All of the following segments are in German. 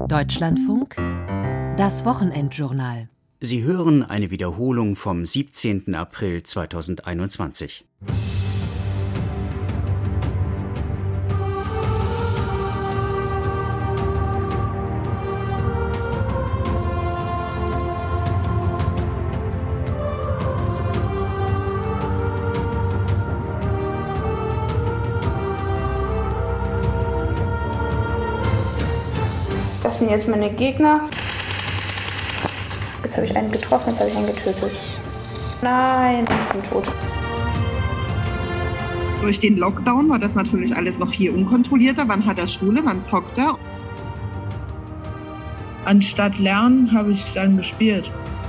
Deutschlandfunk, das Wochenendjournal. Sie hören eine Wiederholung vom 17. April 2021. Das sind jetzt meine Gegner. Jetzt habe ich einen getroffen, jetzt habe ich einen getötet. Nein, ich bin tot. Durch den Lockdown war das natürlich alles noch viel unkontrollierter. Wann hat er Schule, wann zockt er? Anstatt lernen habe ich dann gespielt.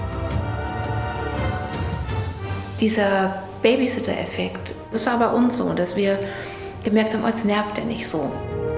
Dieser Babysitter-Effekt, das war bei uns so, dass wir gemerkt haben, jetzt nervt er nicht so.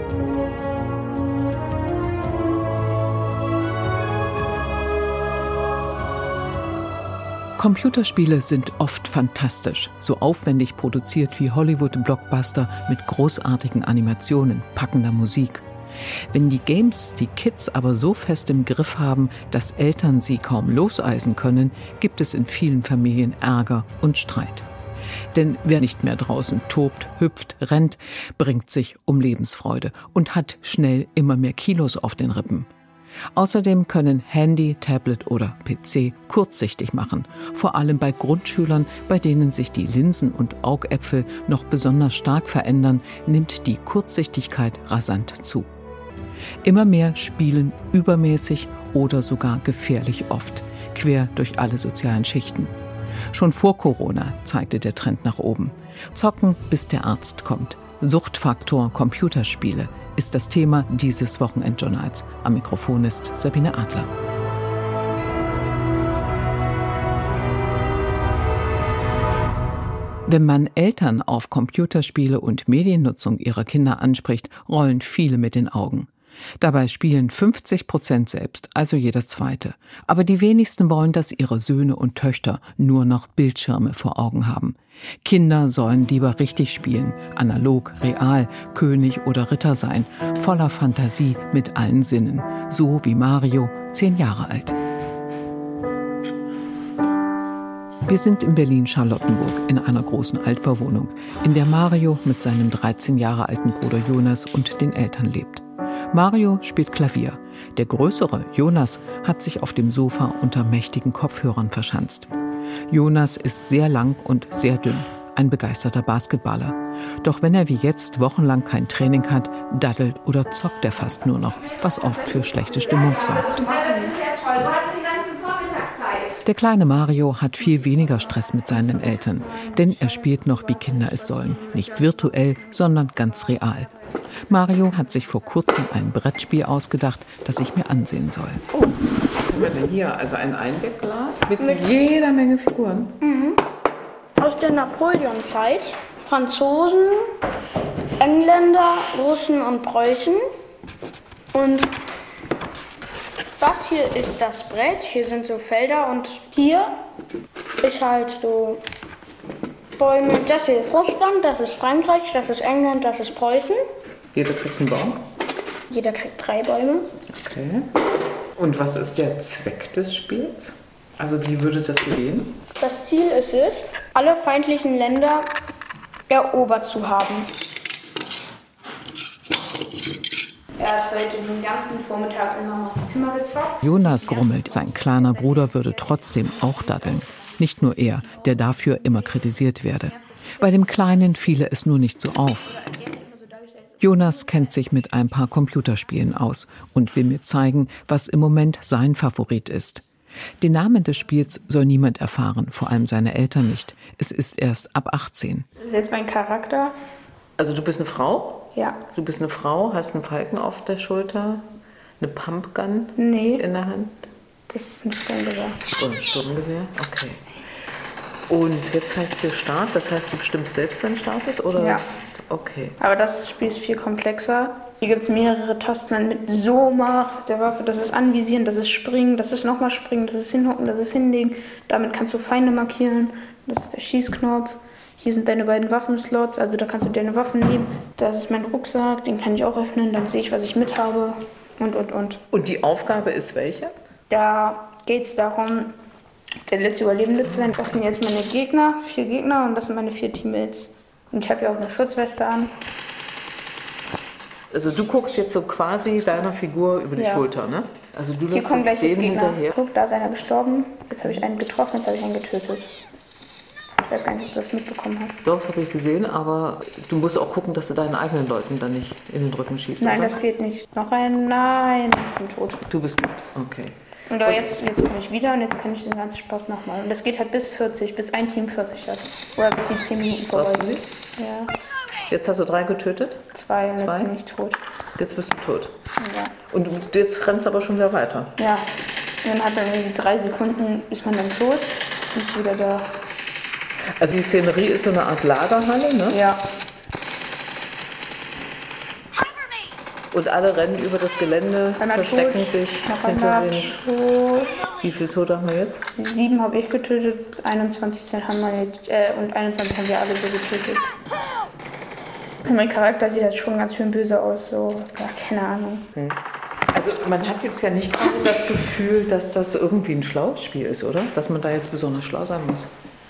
Computerspiele sind oft fantastisch, so aufwendig produziert wie Hollywood-Blockbuster mit großartigen Animationen, packender Musik. Wenn die Games die Kids aber so fest im Griff haben, dass Eltern sie kaum loseisen können, gibt es in vielen Familien Ärger und Streit. Denn wer nicht mehr draußen tobt, hüpft, rennt, bringt sich um Lebensfreude und hat schnell immer mehr Kilos auf den Rippen. Außerdem können Handy, Tablet oder PC kurzsichtig machen, vor allem bei Grundschülern, bei denen sich die Linsen- und Augäpfel noch besonders stark verändern, nimmt die Kurzsichtigkeit rasant zu. Immer mehr spielen übermäßig oder sogar gefährlich oft, quer durch alle sozialen Schichten. Schon vor Corona zeigte der Trend nach oben. Zocken, bis der Arzt kommt. Suchtfaktor Computerspiele ist das Thema dieses Wochenendjournals. Am Mikrofon ist Sabine Adler. Wenn man Eltern auf Computerspiele und Mediennutzung ihrer Kinder anspricht, rollen viele mit den Augen. Dabei spielen 50% selbst, also jeder Zweite. Aber die wenigsten wollen, dass ihre Söhne und Töchter nur noch Bildschirme vor Augen haben. Kinder sollen lieber richtig spielen, analog, real, König oder Ritter sein, voller Fantasie mit allen Sinnen. So wie Mario, 10 Jahre alt. Wir sind in Berlin-Charlottenburg in einer großen Altbauwohnung, in der Mario mit seinem 13 Jahre alten Bruder Jonas und den Eltern lebt. Mario spielt Klavier. Der größere, Jonas, hat sich auf dem Sofa unter mächtigen Kopfhörern verschanzt. Jonas ist sehr lang und sehr dünn, ein begeisterter Basketballer. Doch wenn er wie jetzt wochenlang kein Training hat, daddelt oder zockt er fast nur noch, was oft für schlechte Stimmung sorgt. Der kleine Mario hat viel weniger Stress mit seinen Eltern, denn er spielt noch, wie Kinder es sollen. Nicht virtuell, sondern ganz real. Mario hat sich vor kurzem ein Brettspiel ausgedacht, das ich mir ansehen soll. Oh, was haben wir denn hier? Also ein Einwegglas mit jeder Menge Figuren. Aus der Napoleonzeit. Franzosen, Engländer, Russen und Preußen. Und das hier ist das Brett. Hier sind so Felder und hier ist halt so Bäume. Das hier ist Russland, das ist Frankreich, das ist England, das ist Preußen. Jeder kriegt einen Baum? Jeder kriegt 3 Bäume. Okay. Und was ist der Zweck des Spiels? Also wie würde das gehen? Das Ziel ist es, alle feindlichen Länder erobert zu haben. Er hat heute den ganzen Vormittag in Mamas Zimmer gezockt. Jonas grummelt, sein kleiner Bruder würde trotzdem auch daddeln. Nicht nur er, der dafür immer kritisiert werde. Bei dem Kleinen fiele es nur nicht so auf. Jonas kennt sich mit ein paar Computerspielen aus und will mir zeigen, was im Moment sein Favorit ist. Den Namen des Spiels soll niemand erfahren, vor allem seine Eltern nicht. Es ist erst ab 18. Das ist jetzt mein Charakter. Also du bist eine Frau? Ja. Du bist eine Frau, hast einen Falken auf der Schulter, eine Pumpgun in der Hand? Das ist ein Sturmgewehr. Oh, ein Sturmgewehr, okay. Und jetzt heißt hier Start, das heißt, du bestimmst selbst, wenn Start ist, oder? Ja. Okay. Aber das Spiel ist viel komplexer. Hier gibt es mehrere Tasten, man mit so macht der Waffe, das ist Anvisieren, das ist Springen, das ist nochmal Springen, das ist Hinhocken, das ist Hinlegen. Damit kannst du Feinde markieren, das ist der Schießknopf. Hier sind deine beiden Waffenslots, also da kannst du deine Waffen nehmen. Das ist mein Rucksack, den kann ich auch öffnen, dann sehe ich, was ich mit habe. Und. Und die Aufgabe ist welche? Da geht es darum, der letzte Überlebende zu sein. Das sind jetzt meine Gegner, 4 Gegner und das sind meine 4 Teammates. Und ich habe ja auch eine Schutzweste an. Also du guckst jetzt so quasi deiner Figur über die Schulter, ne? Also du Hier kommt gleich jetzt Gegner. hinterher. Guck, da ist einer gestorben. Jetzt habe ich einen getroffen, jetzt habe ich einen getötet. Ich weiß gar nicht, ob du das mitbekommen hast. Doch, das habe ich gesehen, aber du musst auch gucken, dass du deinen eigenen Leuten dann nicht in den Rücken schießt. Nein, oder? das geht nicht. Noch einen? Nein, ich bin tot. Du bist gut, okay. Und aber jetzt komme ich wieder und jetzt kann ich den ganzen Spaß nochmal. Und das geht halt bis 40, bis ein Team 40 hat. Oder bis die 10 Minuten vorbei sind. Ja. Jetzt hast du 3 getötet? 2 und jetzt bin ich tot. Jetzt bist du tot. Ja. Und jetzt rennst du aber schon sehr weiter. Ja. Und dann hat man irgendwie 3 Sekunden, ist man dann tot und ist wieder da. Also die Szenerie ist so eine Art Lagerhalle, ne? Ja. Und alle rennen über das Gelände, verstecken sich hinter den... Wie viele Tote haben wir jetzt? 7 habe ich getötet, 21 haben wir und 21 haben wir alle so getötet. Und mein Charakter sieht halt schon ganz schön böse aus, so, ja, keine Ahnung. Also man hat jetzt ja nicht gerade das Gefühl, dass das irgendwie ein schlaues Spiel ist, oder? Dass man da jetzt besonders schlau sein muss.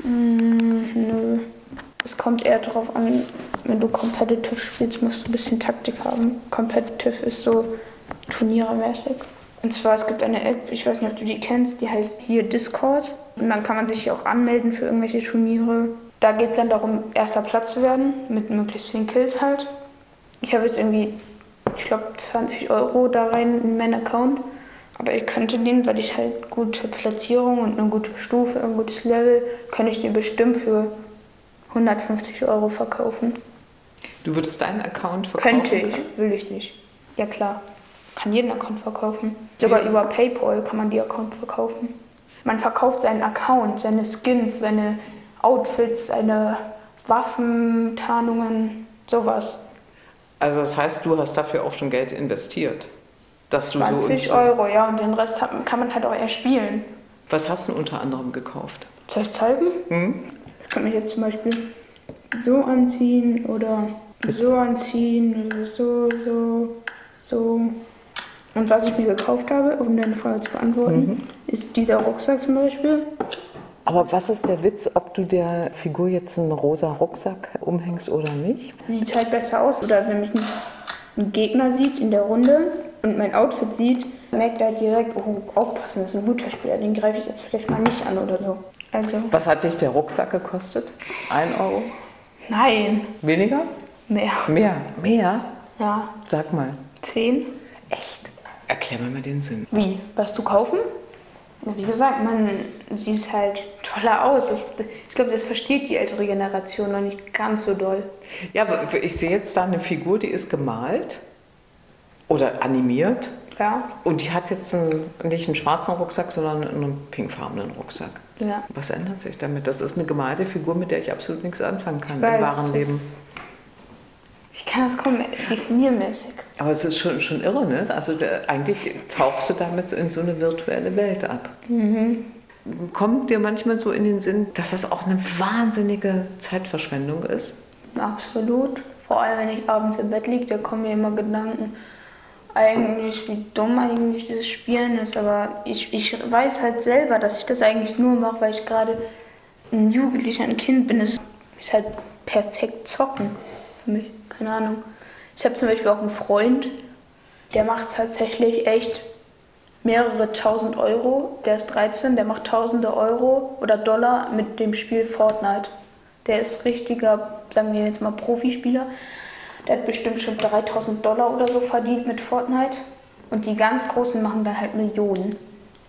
Nö. Es kommt eher darauf an, wenn du Competitive spielst, musst du ein bisschen Taktik haben. Competitive ist so turniermäßig. Und zwar, es gibt eine App, ich weiß nicht, ob du die kennst, die heißt hier Discord. Und dann kann man sich hier auch anmelden für irgendwelche Turniere. Da geht es dann darum, erster Platz zu werden, mit möglichst vielen Kills halt. Ich habe jetzt irgendwie, ich glaube, 20 € da rein in meinen Account. Aber ich könnte den, weil ich halt gute Platzierung und eine gute Stufe, ein gutes Level, könnte ich den bestimmt für 150 € verkaufen. Du würdest deinen Account verkaufen? Könnte ich, will ich nicht. Ja klar, kann jeden Account verkaufen. Sogar über PayPal kann man die Account verkaufen. Man verkauft seinen Account, seine Skins, seine Outfits, seine Waffen, Tarnungen, sowas. Also das heißt, du hast dafür auch schon Geld investiert? Dass du 20 €, ja, und den Rest kann man halt auch eher spielen. Was hast du unter anderem gekauft? Soll ich zeigen? Ich kann mich jetzt zum Beispiel so anziehen oder so anziehen, oder so. Und was ich mir gekauft habe, um deine Frage zu beantworten, ist dieser Rucksack zum Beispiel. Aber was ist der Witz, ob du der Figur jetzt einen rosa Rucksack umhängst oder nicht? Sieht halt besser aus. Oder wenn mich ein Gegner sieht in der Runde und mein Outfit sieht, merkt er direkt, oh, aufpassen, das ist ein guter Spieler, den greife ich jetzt vielleicht mal nicht an oder so. Also. Was hat dich der Rucksack gekostet? 1 €? Nein. Weniger? Mehr. Mehr? Ja. Sag mal. 10. Echt? Erklär mir mal den Sinn. Wie? Was du kaufen? Wie gesagt, man sieht halt toller aus. Ich glaube, das versteht die ältere Generation noch nicht ganz so doll. Ja, aber ich sehe jetzt da eine Figur, die ist gemalt oder animiert. Ja. Und die hat jetzt nicht einen schwarzen Rucksack, sondern einen pinkfarbenen Rucksack. Ja. Was ändert sich damit? Das ist eine gemalte Figur, mit der ich absolut nichts anfangen kann im wahren Leben. Ich kann das kaum definieren mäßig. Aber es ist schon irre, ne? Also eigentlich tauchst du damit in so eine virtuelle Welt ab. Kommt dir manchmal so in den Sinn, dass das auch eine wahnsinnige Zeitverschwendung ist? Absolut. Vor allem, wenn ich abends im Bett liege, da kommen mir immer Gedanken, eigentlich, wie dumm eigentlich dieses Spielen ist. Aber ich weiß halt selber, dass ich das eigentlich nur mache, weil ich gerade ein Jugendlicher, ein Kind bin. Es ist halt perfekt zocken für mich. Keine Ahnung. Ich habe zum Beispiel auch einen Freund, der macht tatsächlich echt mehrere 1000 €. Der ist 13, der macht Tausende Euro oder Dollar mit dem Spiel Fortnite. Der ist richtiger, sagen wir jetzt mal, Profispieler. Der hat bestimmt schon 3000 $ oder so verdient mit Fortnite. Und die ganz Großen machen dann halt Millionen.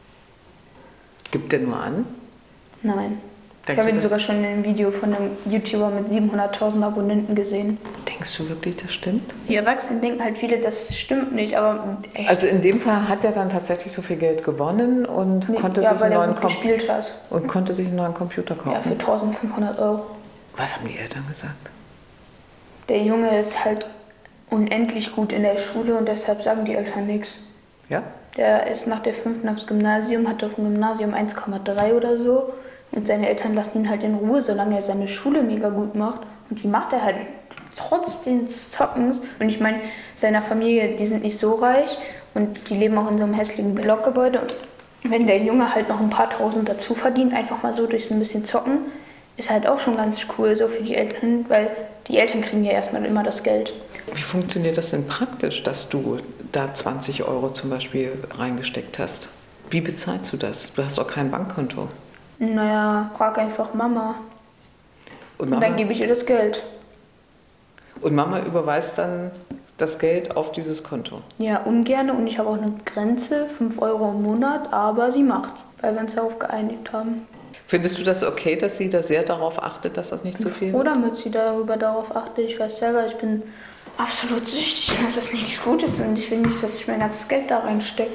Gibt der nur an? Nein. Ich habe ihn sogar schon in einem Video von einem YouTuber mit 700.000 Abonnenten gesehen. Denkst du wirklich, das stimmt? Die Erwachsenen denken halt viele, das stimmt nicht, aber echt. Also in dem Fall hat er dann tatsächlich so viel Geld gewonnen und konnte sich einen neuen gespielt hat. Und konnte sich einen neuen Computer kaufen. Ja, für 1500 €. Was haben die Eltern gesagt? Der Junge ist halt unendlich gut in der Schule und deshalb sagen die Eltern nichts. Ja? Der ist nach der 5. aufs Gymnasium, hat auf dem Gymnasium 1,3 oder so. Und seine Eltern lassen ihn halt in Ruhe, solange er seine Schule mega gut macht. Und die macht er halt trotz des Zockens. Und ich meine, seiner Familie, die sind nicht so reich. Und die leben auch in so einem hässlichen Blockgebäude. Und wenn der Junge halt noch ein paar Tausend dazu verdient, einfach mal so durch ein bisschen Zocken, ist halt auch schon ganz cool so für die Eltern, weil die Eltern kriegen ja erstmal immer das Geld. Wie funktioniert das denn praktisch, dass du da 20 € zum Beispiel reingesteckt hast? Wie bezahlst du das? Du hast auch kein Bankkonto. Naja, frag einfach Mama. Und dann gebe ich ihr das Geld. Und Mama überweist dann das Geld auf dieses Konto? Ja, ungerne. Und ich habe auch eine Grenze, 5 € im Monat, aber sie macht's, weil wir uns darauf geeinigt haben. Findest du das okay, dass sie da sehr darauf achtet, dass das nicht zu viel wird? Oder damit sie darauf achtet. Ich weiß selber, ich bin absolut süchtig und dass das nichts Gutes ist. Und ich will nicht, dass ich mein ganzes Geld da reinstecke.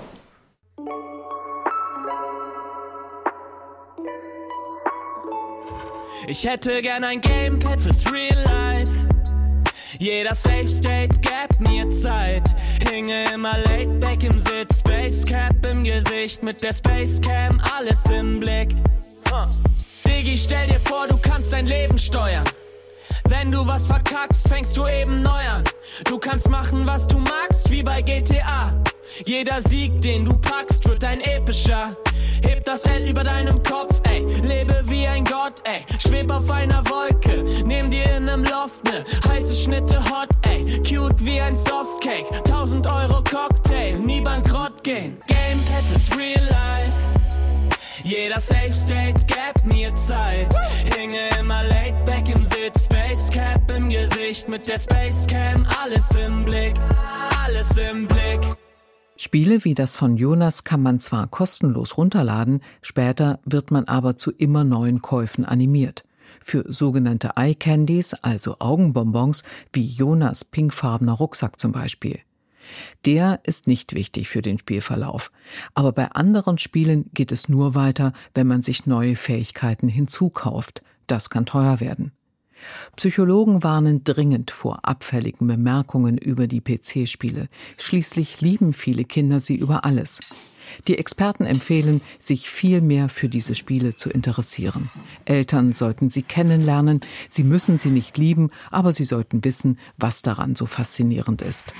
Ich hätte gern ein Gamepad fürs Real Life. Jeder Safe State gab mir Zeit. Hinge immer laid back im Sitz, Space Cap im Gesicht mit der Space Cam, alles im Blick. Diggi, stell dir vor, du kannst dein Leben steuern. Wenn du was verkackst, fängst du eben neu an. Du kannst machen, was du magst, wie bei GTA. Jeder Sieg, den du packst, wird ein epischer. Heb das Hell über deinem Kopf, ey. Lebe wie ein Gott, ey. Schweb auf einer Wolke. Nehm dir in nem Loft ne heiße Schnitte hot, ey. Cute wie ein Softcake. 1000 € Cocktail. Nie bankrott gehen. Gamepad fürs Real Life. Jeder Safe State gab mir Zeit. Hinge immer laid back im Sitz. Space Cap im Gesicht mit der Space Cam. Alles im Blick. Alles im Blick. Spiele wie das von Jonas kann man zwar kostenlos runterladen, später wird man aber zu immer neuen Käufen animiert. Für sogenannte Eye Candies, also Augenbonbons, wie Jonas pinkfarbener Rucksack zum Beispiel. Der ist nicht wichtig für den Spielverlauf. Aber bei anderen Spielen geht es nur weiter, wenn man sich neue Fähigkeiten hinzukauft. Das kann teuer werden. Psychologen warnen dringend vor abfälligen Bemerkungen über die PC-Spiele. Schließlich lieben viele Kinder sie über alles. Die Experten empfehlen, sich viel mehr für diese Spiele zu interessieren. Eltern sollten sie kennenlernen. Sie müssen sie nicht lieben, aber sie sollten wissen, was daran so faszinierend ist.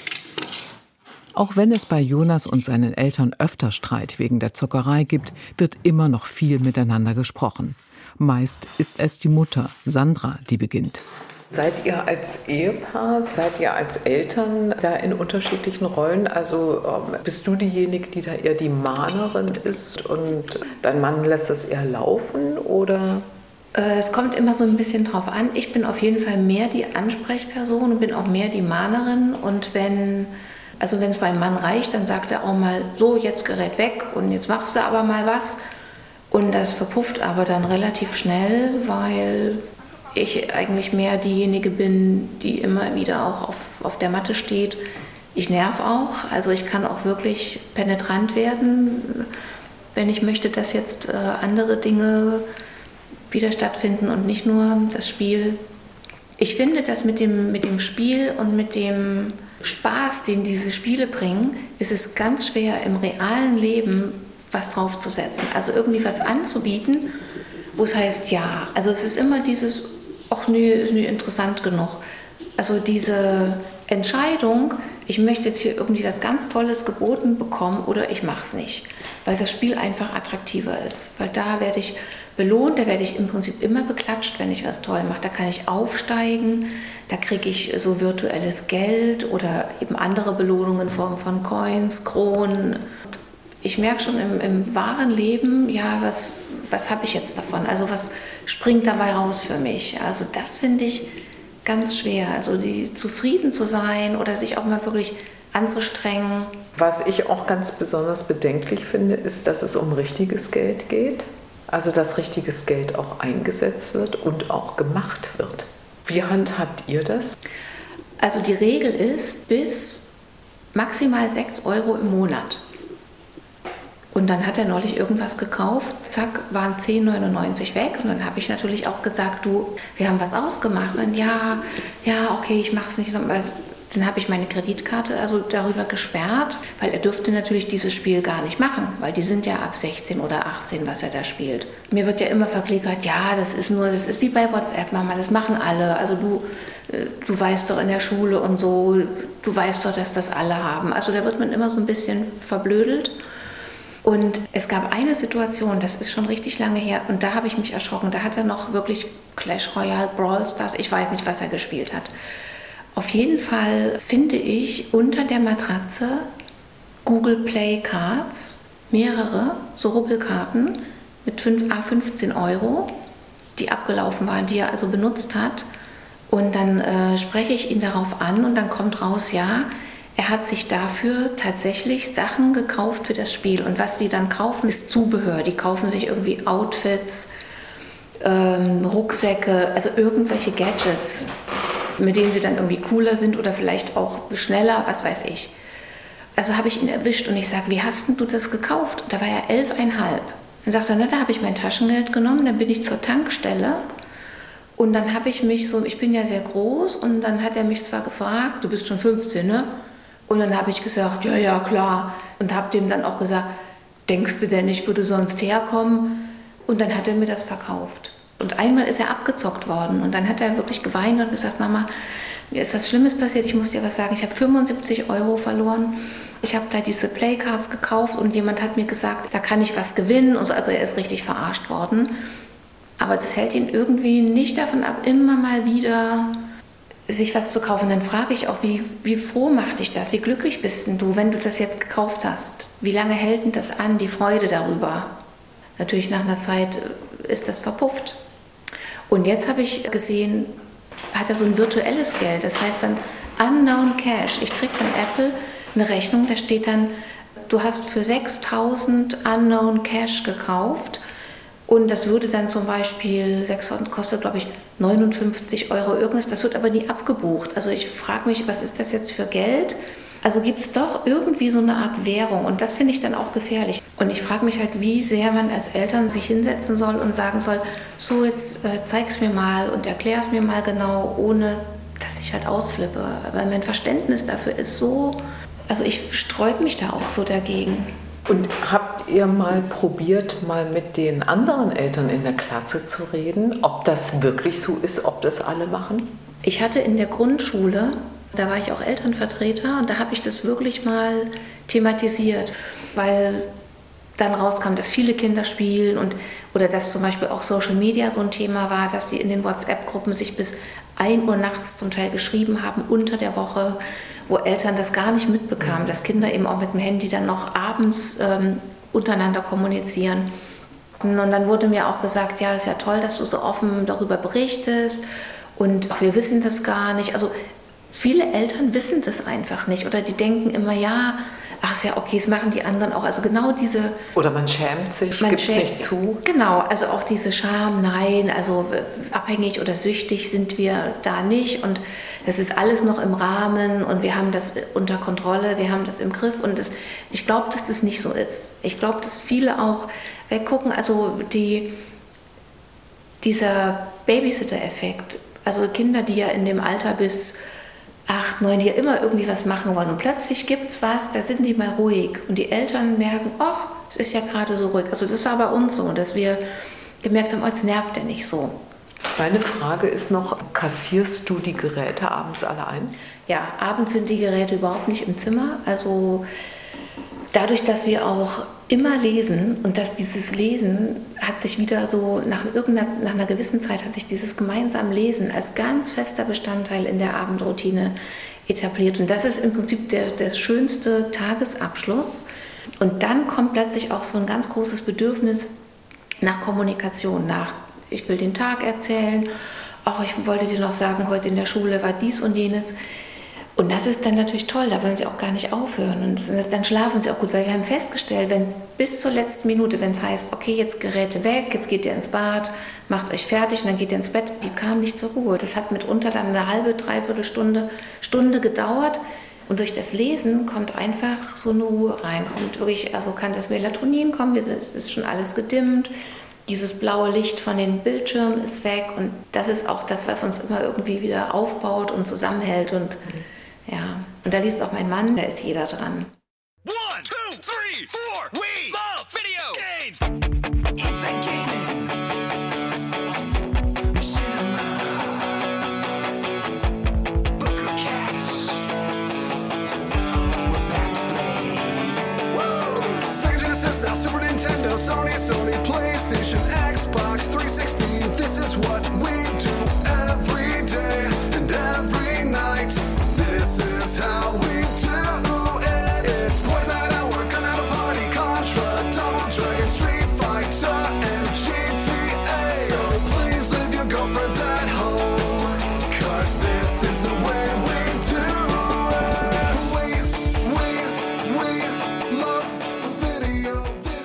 Auch wenn es bei Jonas und seinen Eltern öfter Streit wegen der Zockerei gibt, wird immer noch viel miteinander gesprochen. Meist ist es die Mutter, Sandra, die beginnt. Seid ihr als Ehepaar, seid ihr als Eltern da in unterschiedlichen Rollen? Also bist du diejenige, die da eher die Mahnerin ist und dein Mann lässt es eher laufen, oder? Es kommt immer so ein bisschen drauf an. Ich bin auf jeden Fall mehr die Ansprechperson und bin auch mehr die Mahnerin. Und wenn es meinem Mann reicht, dann sagt er auch mal, so, jetzt Gerät weg und jetzt machst du aber mal was. Und das verpufft aber dann relativ schnell, weil ich eigentlich mehr diejenige bin, die immer wieder auch auf der Matte steht. Ich nerv auch, also ich kann auch wirklich penetrant werden, wenn ich möchte, dass jetzt andere Dinge wieder stattfinden und nicht nur das Spiel. Ich finde, dass mit dem Spiel und mit dem Spaß, den diese Spiele bringen, ist es ganz schwer im realen Leben was draufzusetzen, also irgendwie was anzubieten, wo es heißt, ja, also es ist immer dieses, ach nee, ist nicht interessant genug. Also diese Entscheidung, ich möchte jetzt hier irgendwie was ganz Tolles geboten bekommen oder ich mache es nicht, weil das Spiel einfach attraktiver ist, weil da werde ich belohnt, da werde ich im Prinzip immer beklatscht, wenn ich was toll mache, da kann ich aufsteigen, da kriege ich so virtuelles Geld oder eben andere Belohnungen in Form von Coins, Kronen. Ich merke schon im wahren Leben, ja, was habe ich jetzt davon? Also was springt dabei raus für mich? Also das finde ich ganz schwer. Also zufrieden zu sein oder sich auch mal wirklich anzustrengen. Was ich auch ganz besonders bedenklich finde, ist, dass es um richtiges Geld geht. Also dass richtiges Geld auch eingesetzt wird und auch gemacht wird. Wie handhabt ihr das? Also die Regel ist bis maximal 6 € im Monat. Und dann hat er neulich irgendwas gekauft, zack, waren 10,99 weg. Und dann habe ich natürlich auch gesagt, du, wir haben was ausgemacht. Und ja, okay, ich mache es nicht. Dann habe ich meine Kreditkarte also darüber gesperrt, weil er dürfte natürlich dieses Spiel gar nicht machen, weil die sind ja ab 16 oder 18, was er da spielt. Mir wird ja immer verklickert, ja, das ist wie bei WhatsApp, Mama, das machen alle. Also du du weißt doch in der Schule und so, du weißt doch, dass das alle haben. Also da wird man immer so ein bisschen verblödelt. Und es gab eine Situation, das ist schon richtig lange her, und da habe ich mich erschrocken. Da hat er noch wirklich Clash Royale, Brawl Stars, ich weiß nicht, was er gespielt hat. Auf jeden Fall finde ich unter der Matratze Google Play Cards, mehrere, so Rubbelkarten mit 15 €, die abgelaufen waren, die er also benutzt hat. Und dann spreche ich ihn darauf an und dann kommt raus, ja, er hat sich dafür tatsächlich Sachen gekauft für das Spiel. Und was die dann kaufen, ist Zubehör. Die kaufen sich irgendwie Outfits, Rucksäcke, also irgendwelche Gadgets, mit denen sie dann irgendwie cooler sind oder vielleicht auch schneller, was weiß ich. Also habe ich ihn erwischt und ich sage, wie hast denn du das gekauft? Und da war er 11,5. Dann sagt er, na, da habe ich mein Taschengeld genommen, dann bin ich zur Tankstelle und dann habe ich mich so, ich bin ja sehr groß und dann hat er mich zwar gefragt, du bist schon 15, ne? Und dann habe ich gesagt, ja, klar. Und habe dem dann auch gesagt, denkst du denn, ich würde sonst herkommen? Und dann hat er mir das verkauft. Und einmal ist er abgezockt worden. Und dann hat er wirklich geweint und gesagt, Mama, mir ist was Schlimmes passiert, ich muss dir was sagen. Ich habe 75 € verloren. Ich habe da diese Playcards gekauft und jemand hat mir gesagt, da kann ich was gewinnen. Und so. Also er ist richtig verarscht worden. Aber das hält ihn irgendwie nicht davon ab, immer mal wieder sich was zu kaufen. Dann frage ich auch, wie froh macht dich das? Wie glücklich bist denn du, wenn du das jetzt gekauft hast? Wie lange hält denn das an, die Freude darüber? Natürlich nach einer Zeit ist das verpufft. Und jetzt habe ich gesehen, hat er so ein virtuelles Geld. Das heißt dann Unknown Cash. Ich kriege von Apple eine Rechnung, da steht dann, du hast für 6.000 Unknown Cash gekauft. Und das würde dann zum Beispiel, 600 kostet, glaube ich, 59 € irgendwas. Das wird aber nie abgebucht. Also ich frage mich, was ist das jetzt für Geld? Also gibt es doch irgendwie so eine Art Währung. Und das finde ich dann auch gefährlich. Und ich frage mich halt, wie sehr man als Eltern sich hinsetzen soll und sagen soll, so jetzt zeig's mir mal und erklär's mir mal genau, ohne dass ich halt ausflippe. Weil mein Verständnis dafür ist so, also ich sträube mich da auch so dagegen. Und habt ihr mal probiert, mal mit den anderen Eltern in der Klasse zu reden, ob das wirklich so ist, ob das alle machen? Ich hatte in der Grundschule, da war ich auch Elternvertreter und da habe ich das wirklich mal thematisiert, weil dann rauskam, dass viele Kinder spielen oder dass zum Beispiel auch Social Media so ein Thema war, dass die in den WhatsApp-Gruppen sich bis 1 Uhr nachts zum Teil geschrieben haben unter der Woche, wo Eltern das gar nicht mitbekamen, dass Kinder eben auch mit dem Handy dann noch abends untereinander kommunizieren. Und dann wurde mir auch gesagt, ja, ist ja toll, dass du so offen darüber berichtest und wir wissen das gar nicht. Also viele Eltern wissen das einfach nicht oder die denken immer, ja, ach ist ja okay, das machen die anderen auch. Also genau diese... Oder man schämt sich, gibt es nicht zu. Genau, also auch diese Scham, nein, also abhängig oder süchtig sind wir da nicht und das ist alles noch im Rahmen und wir haben das unter Kontrolle, wir haben das im Griff und ich glaube, dass das nicht so ist. Ich glaube, dass viele auch weggucken, also dieser Babysitter-Effekt, also Kinder, die ja in dem Alter bis 8, 9, die ja immer irgendwie was machen wollen und plötzlich gibt's was, da sind die mal ruhig und die Eltern merken, ach, es ist ja gerade so ruhig. Also das war bei uns so, dass wir gemerkt haben, oh, es nervt ja nicht so. Meine Frage ist noch, kassierst du die Geräte abends alle ein? Ja, abends sind die Geräte überhaupt nicht im Zimmer. Also dadurch, dass wir auch immer lesen und dass dieses Lesen hat sich wieder so, nach einer gewissen Zeit hat sich dieses gemeinsame Lesen als ganz fester Bestandteil in der Abendroutine etabliert. Und das ist im Prinzip der schönste Tagesabschluss. Und dann kommt plötzlich auch so ein ganz großes Bedürfnis nach Kommunikation, nach ich will den Tag erzählen, ach, ich wollte dir noch sagen, heute in der Schule war dies und jenes. Und das ist dann natürlich toll, da wollen sie auch gar nicht aufhören. Und dann schlafen sie auch gut, weil wir haben festgestellt, wenn bis zur letzten Minute, wenn es heißt, okay, jetzt Geräte weg, jetzt geht ihr ins Bad, macht euch fertig und dann geht ihr ins Bett, die kamen nicht zur Ruhe. Das hat mitunter dann eine halbe, dreiviertel Stunde gedauert. Und durch das Lesen kommt einfach so eine Ruhe rein. Kommt wirklich, also kann das Melatonin kommen, es ist schon alles gedimmt. Dieses blaue Licht von den Bildschirmen ist weg und das ist auch das, was uns immer irgendwie wieder aufbaut und zusammenhält. Und ja, und da liest auch mein Mann, da ist jeder dran. 1, 2, 3, 4, we love video games. It's a gaming. Sony, PlayStation, Xbox 360. This is what we do every day and every night. This is how we do it. It's boys night out, we're gonna have a party. Contra, Double Dragon, Street Fighter, and GTA. So please leave your girlfriends at home, 'cause this is the way we do it. We love video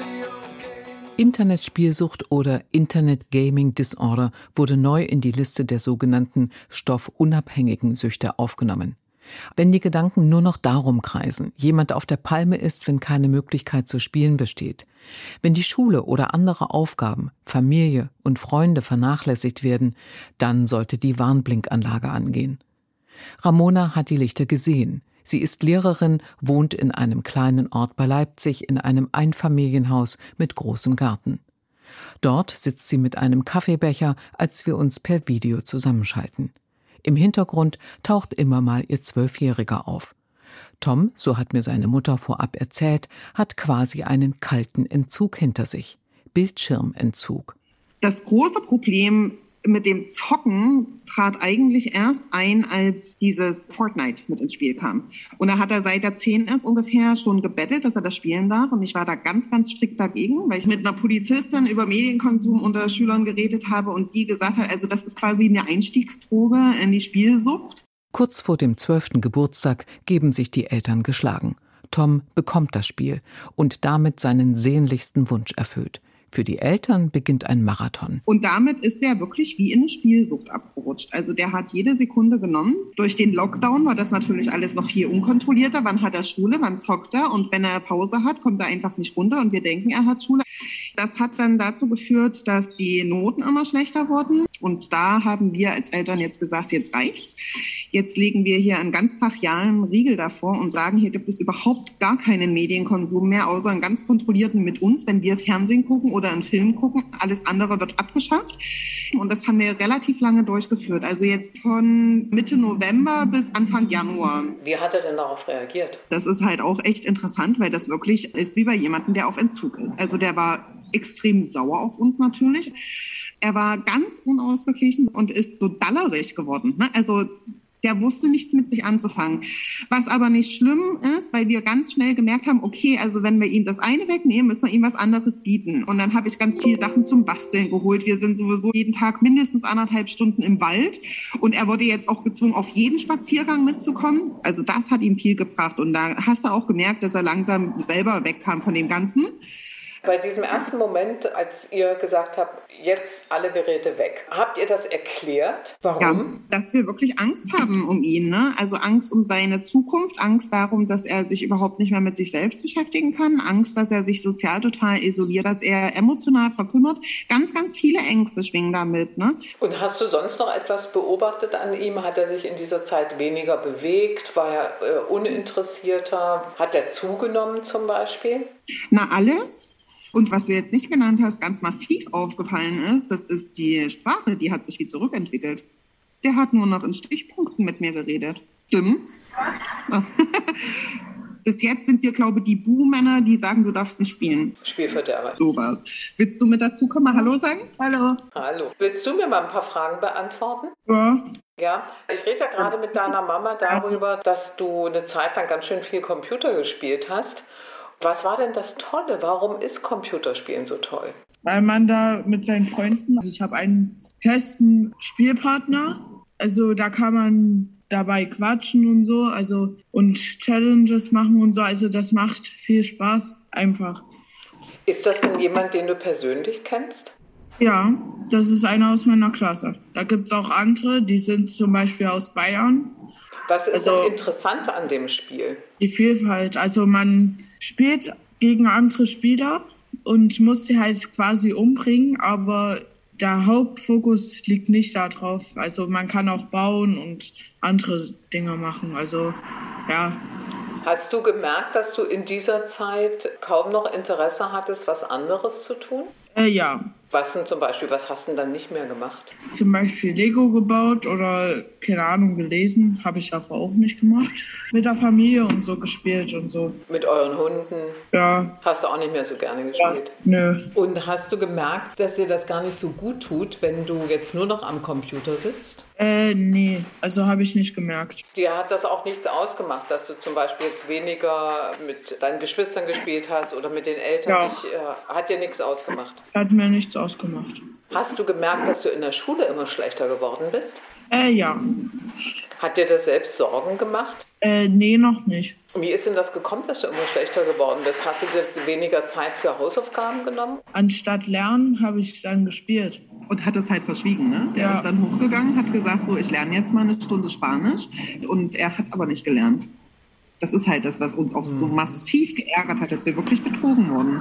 games. Internetspielsucht oder Internet Gaming Disorder wurde neu in die Liste der sogenannten stoffunabhängigen Süchte aufgenommen. Wenn die Gedanken nur noch darum kreisen, jemand auf der Palme ist, wenn keine Möglichkeit zu spielen besteht, wenn die Schule oder andere Aufgaben, Familie und Freunde vernachlässigt werden, dann sollte die Warnblinkanlage angehen. Ramona hat die Lichter gesehen. Sie ist Lehrerin, wohnt in einem kleinen Ort bei Leipzig in einem Einfamilienhaus mit großem Garten. Dort sitzt sie mit einem Kaffeebecher, als wir uns per Video zusammenschalten. Im Hintergrund taucht immer mal ihr 12-Jähriger auf. Tom, so hat mir seine Mutter vorab erzählt, hat quasi einen kalten Entzug hinter sich. Bildschirmentzug. Das große Problem mit dem Zocken trat eigentlich erst ein, als dieses Fortnite mit ins Spiel kam. Und da hat er seit er 10 ist ungefähr schon gebettelt, dass er das spielen darf. Und ich war da ganz, ganz strikt dagegen, weil ich mit einer Polizistin über Medienkonsum unter Schülern geredet habe und die gesagt hat, also das ist quasi eine Einstiegsdroge in die Spielsucht. Kurz vor dem 12. Geburtstag geben sich die Eltern geschlagen. Tom bekommt das Spiel und damit seinen sehnlichsten Wunsch erfüllt. Für die Eltern beginnt ein Marathon. Und damit ist er wirklich wie in eine Spielsucht abgerutscht. Also der hat jede Sekunde genommen. Durch den Lockdown war das natürlich alles noch viel unkontrollierter. Wann hat er Schule, wann zockt er? Und wenn er Pause hat, kommt er einfach nicht runter und wir denken, er hat Schule. Das hat dann dazu geführt, dass die Noten immer schlechter wurden. Und da haben wir als Eltern jetzt gesagt, jetzt reicht's. Jetzt legen wir hier einen ganz brachialen Riegel davor und sagen, hier gibt es überhaupt gar keinen Medienkonsum mehr, außer einen ganz kontrollierten mit uns, wenn wir Fernsehen gucken oder einen Film gucken. Alles andere wird abgeschafft. Und das haben wir relativ lange durchgeführt. Also jetzt von Mitte November bis Anfang Januar. Wie hat er denn darauf reagiert? Das ist halt auch echt interessant, weil das wirklich ist wie bei jemandem, der auf Entzug ist. Also der war extrem sauer auf uns natürlich. Er war ganz unausgeglichen und ist so dallerig geworden. Ne? Also der wusste nichts mit sich anzufangen. Was aber nicht schlimm ist, weil wir ganz schnell gemerkt haben, okay, also wenn wir ihm das eine wegnehmen, müssen wir ihm was anderes bieten. Und dann habe ich ganz viele Sachen zum Basteln geholt. Wir sind sowieso jeden Tag mindestens 1,5 Stunden im Wald. Und er wurde jetzt auch gezwungen, auf jeden Spaziergang mitzukommen. Also das hat ihm viel gebracht. Und da hast du auch gemerkt, dass er langsam selber wegkam von dem Ganzen. Bei diesem ersten Moment, als ihr gesagt habt, jetzt alle Geräte weg, habt ihr das erklärt? Warum? Ja, dass wir wirklich Angst haben um ihn. Ne? Also Angst um seine Zukunft, Angst darum, dass er sich überhaupt nicht mehr mit sich selbst beschäftigen kann, Angst, dass er sich sozial total isoliert, dass er emotional verkümmert. Ganz, ganz viele Ängste schwingen damit. Ne? Und hast du sonst noch etwas beobachtet an ihm? Hat er sich in dieser Zeit weniger bewegt? War er uninteressierter? Hat er zugenommen zum Beispiel? Na, alles. Und was du jetzt nicht genannt hast, ganz massiv aufgefallen ist, das ist die Sprache, die hat sich wie zurückentwickelt. Der hat nur noch in Stichpunkten mit mir geredet. Stimmt's? Bis jetzt sind wir, glaube ich, die Buhmänner, die sagen, du darfst nicht spielen. Spielverderber. Sowas. Willst du mit dazu kommen? Mal Hallo sagen? Hallo. Hallo. Willst du mir mal ein paar Fragen beantworten? Ja. Ja, ich rede ja gerade mit deiner Mama darüber, dass du eine Zeit lang ganz schön viel Computer gespielt hast. Was war denn das Tolle? Warum ist Computerspielen so toll? Weil man da mit seinen Freunden, also ich habe einen festen Spielpartner, also da kann man dabei quatschen und so, also und Challenges machen und so, also das macht viel Spaß einfach. Ist das denn jemand, den du persönlich kennst? Ja, das ist einer aus meiner Klasse. Da gibt es auch andere, die sind zum Beispiel aus Bayern. Was ist denn interessant an dem Spiel? Die Vielfalt. Also man spielt gegen andere Spieler und muss sie halt quasi umbringen, aber der Hauptfokus liegt nicht darauf. Also man kann auch bauen und andere Dinge machen. Also ja. Hast du gemerkt, dass du in dieser Zeit kaum noch Interesse hattest, was anderes zu tun? Ja. Was denn zum Beispiel, was hast du denn dann nicht mehr gemacht? Zum Beispiel Lego gebaut oder, keine Ahnung, gelesen. Habe ich aber auch nicht gemacht. Mit der Familie und so gespielt und so. Mit euren Hunden? Ja. Hast du auch nicht mehr so gerne gespielt? Ja. Nö. Und hast du gemerkt, dass dir das gar nicht so gut tut, wenn du jetzt nur noch am Computer sitzt? Nee, also habe ich nicht gemerkt. Dir hat das auch nichts ausgemacht, dass du zum Beispiel jetzt weniger mit deinen Geschwistern gespielt hast oder mit den Eltern? Ja. Hat dir nichts ausgemacht? Hat mir nichts ausgemacht. Hast du gemerkt, dass du in der Schule immer schlechter geworden bist? Ja. Hat dir das selbst Sorgen gemacht? Nee, noch nicht. Wie ist denn das gekommen, dass du immer schlechter geworden bist? Hast du dir weniger Zeit für Hausaufgaben genommen? Anstatt lernen habe ich dann gespielt. Und hat es halt verschwiegen, ne? Ja. Er ist dann hochgegangen, hat gesagt, so, ich lerne jetzt mal eine Stunde Spanisch. Und er hat aber nicht gelernt. Das ist halt das, was uns auch so massiv geärgert hat, dass wir wirklich betrogen wurden.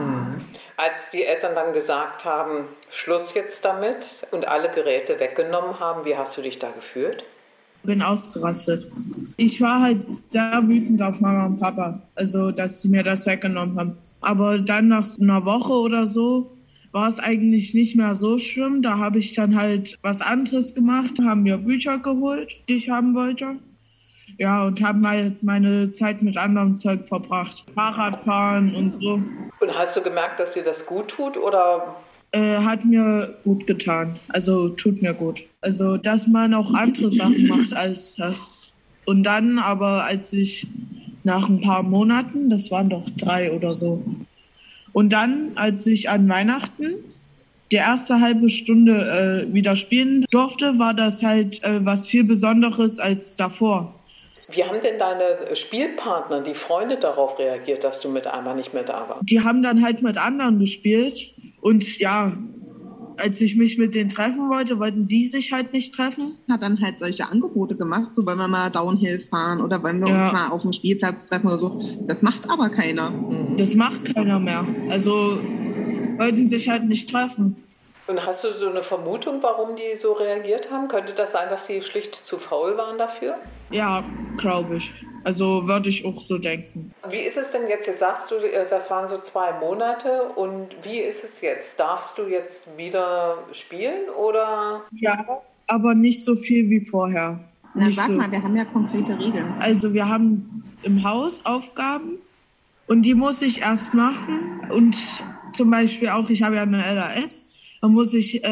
Als die Eltern dann gesagt haben, Schluss jetzt damit und alle Geräte weggenommen haben, wie hast du dich da gefühlt? Bin ausgerastet. Ich war halt sehr wütend auf Mama und Papa, also dass sie mir das weggenommen haben. Aber dann nach einer Woche oder so war es eigentlich nicht mehr so schlimm. Da habe ich dann halt was anderes gemacht, haben mir Bücher geholt, die ich haben wollte. Ja, und habe halt meine Zeit mit anderem Zeug verbracht. Fahrradfahren und so. Und hast du gemerkt, dass dir das gut tut oder? Hat mir gut getan. Also tut mir gut. Also, dass man auch andere Sachen macht als das. Und dann aber, als ich nach ein paar Monaten, das waren doch 3 oder so. Und dann, als ich an Weihnachten die erste halbe Stunde wieder spielen durfte, war das halt was viel Besonderes als davor. Wie haben denn deine Spielpartner, die Freunde darauf reagiert, dass du mit einmal nicht mehr da warst? Die haben dann halt mit anderen gespielt. Und ja, als ich mich mit denen treffen wollte, wollten die sich halt nicht treffen. Hat dann halt solche Angebote gemacht, so wollen wir mal Downhill fahren oder wollen wir uns mal auf dem Spielplatz treffen oder so. Das macht aber keiner. Das macht keiner mehr. Also wollten sich halt nicht treffen. Und hast du so eine Vermutung, warum die so reagiert haben? Könnte das sein, dass sie schlicht zu faul waren dafür? Ja, glaube ich. Also würde ich auch so denken. Wie ist es denn jetzt? Jetzt sagst du, das waren so 2 Monate. Und wie ist es jetzt? Darfst du jetzt wieder spielen oder? Ja, aber nicht so viel wie vorher. Na, nicht sag so. mal, wir haben ja konkrete Regeln. Also wir haben im Haus Aufgaben und die muss ich erst machen. Und zum Beispiel auch, ich habe ja eine LAS, da muss ich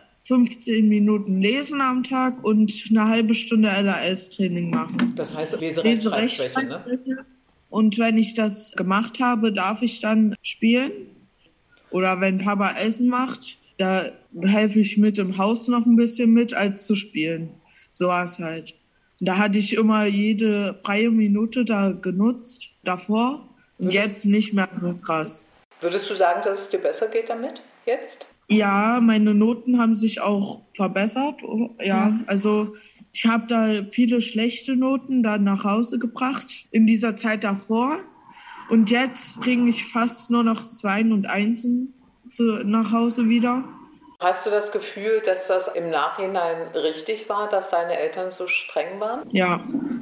15 Minuten lesen am Tag und eine halbe Stunde LAS-Training machen. Das heißt Leserechtschreibschwäche, ne? Und wenn ich das gemacht habe, darf ich dann spielen. Oder wenn Papa Essen macht, da helfe ich mit im Haus noch ein bisschen mit, als zu spielen. So war es halt. Und da hatte ich immer jede freie Minute da genutzt, davor. Und jetzt nicht mehr so krass. Würdest du sagen, dass es dir besser geht damit jetzt? Ja, meine Noten haben sich auch verbessert. Ja, also ich habe da viele schlechte Noten dann nach Hause gebracht in dieser Zeit davor. Und jetzt bringe ich fast nur noch 2 und 1 nach Hause wieder. Hast du das Gefühl, dass das im Nachhinein richtig war, dass deine Eltern so streng waren? Ja.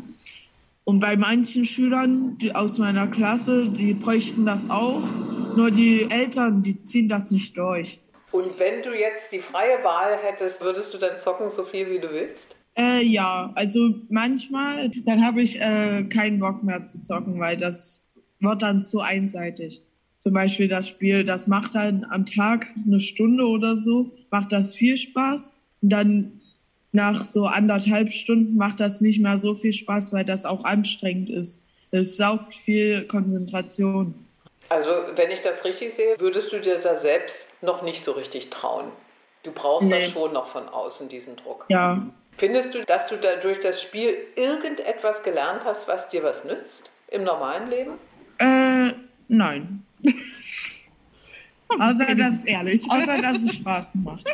Und bei manchen Schülern aus meiner Klasse, die bräuchten das auch. Nur die Eltern, die ziehen das nicht durch. Und wenn du jetzt die freie Wahl hättest, würdest du dann zocken, so viel wie du willst? Ja, also manchmal, dann habe ich keinen Bock mehr zu zocken, weil das wird dann zu einseitig. Zum Beispiel das Spiel, das macht dann am Tag 1 Stunde oder so, macht das viel Spaß. Und dann nach so 1,5 Stunden macht das nicht mehr so viel Spaß, weil das auch anstrengend ist. Das saugt viel Konzentration. Also, wenn ich das richtig sehe, würdest du dir da selbst noch nicht so richtig trauen. Du brauchst das schon noch von außen, diesen Druck. Ja. Findest du, dass du da durch das Spiel irgendetwas gelernt hast, was dir was nützt im normalen Leben? Nein. Außer, dass es Spaß macht.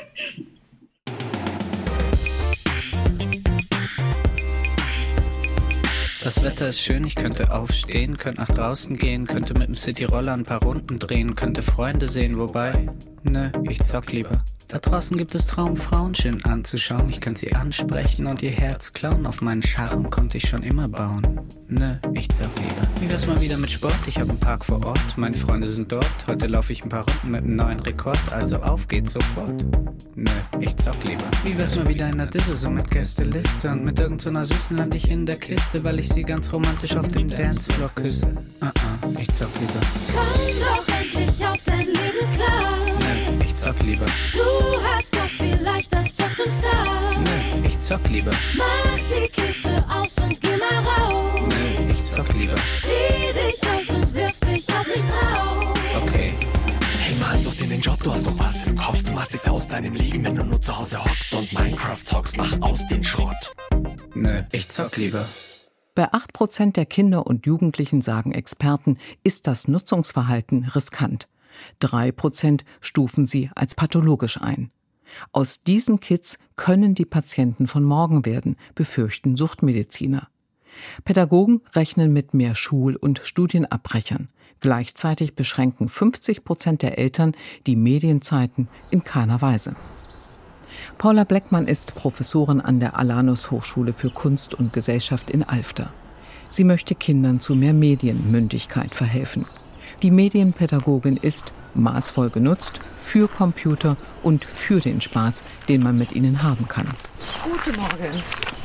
Das Wetter ist schön, ich könnte aufstehen, könnte nach draußen gehen, könnte mit dem Cityroller ein paar Runden drehen, könnte Freunde sehen, wobei, nö, ich zock lieber. Da draußen gibt es Traumfrauen schön anzuschauen, ich könnte sie ansprechen und ihr Herz klauen, auf meinen Charme konnte ich schon immer bauen. Nö, ich zock lieber. Wie wär's mal wieder mit Sport, ich hab einen Park vor Ort, meine Freunde sind dort, heute laufe ich ein paar Runden mit einem neuen Rekord, also auf geht's sofort. Nö, ich zock lieber. Wie wär's mal wieder in der Disse, so mit Gästeliste und mit irgendeiner Süßen land ich in der Kiste, weil ich sie ganz romantisch auf dem Dancefloor küsse. Ich zock lieber. Komm doch endlich auf dein Leben klar. Nö, ich zock lieber. Du hast doch vielleicht das Zeug zum Star. Nö, ich zock lieber. Mach die Kiste aus und geh mal raus. Nö, ich zock lieber. Zieh dich aus und wirf dich auf mich drauf. Okay. Hey Mann, such dir den Job, du hast doch was im Kopf. Du machst nichts aus deinem Leben, wenn du nur zu Hause hockst und Minecraft zockst. Mach aus den Schrott. Nö, ich zock lieber. Bei 8% der Kinder und Jugendlichen, sagen Experten, ist das Nutzungsverhalten riskant. 3% stufen sie als pathologisch ein. Aus diesen Kids können die Patienten von morgen werden, befürchten Suchtmediziner. Pädagogen rechnen mit mehr Schul- und Studienabbrechern. Gleichzeitig beschränken 50% der Eltern die Medienzeiten in keiner Weise. Paula Bleckmann ist Professorin an der Alanus Hochschule für Kunst und Gesellschaft in Alfter. Sie möchte Kindern zu mehr Medienmündigkeit verhelfen. Die Medienpädagogin ist maßvoll genutzt für Computer und für den Spaß, den man mit ihnen haben kann. Guten Morgen.